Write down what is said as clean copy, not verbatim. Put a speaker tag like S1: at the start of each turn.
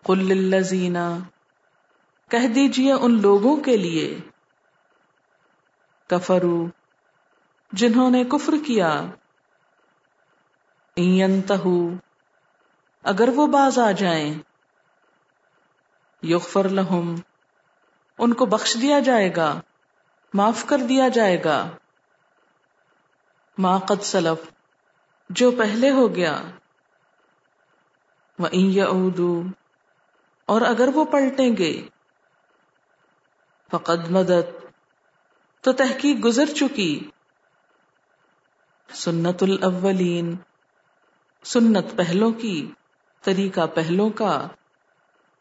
S1: कुल लिल्लज़ीना, कह दीजिए उन लोगों के लिए, कफरू, जिन्होंने कुफ्र किया, इन यंतहू, अगर वो बाज आ जाएं, युग़फर लहुम, उनको बख्श दिया जाएगा, माफ कर दिया जाएगा, मा क़द सलफ, जो पहले हो गया, व इन यऊदू, और अगर वो पलटेंगे, फ़क़द मदत, तो तहकीक गुजर चुकी, सुन्नतुल अव्वलीन, सुन्नत पहलों की, तरीका पहलों का,